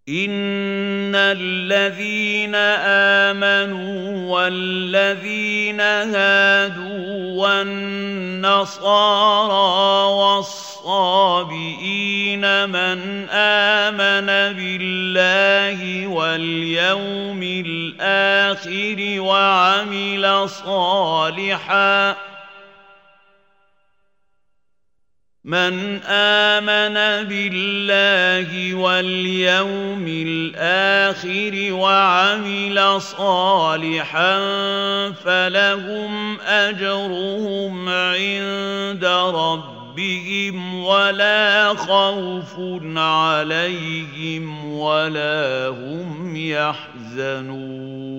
إن الذين آمنوا والذين هادوا والنصارى والصابئين من آمن بالله واليوم الآخر وعمل صالحا فلهم أجرهم عند ربهم ولا خوف عليهم ولا هم يحزنون.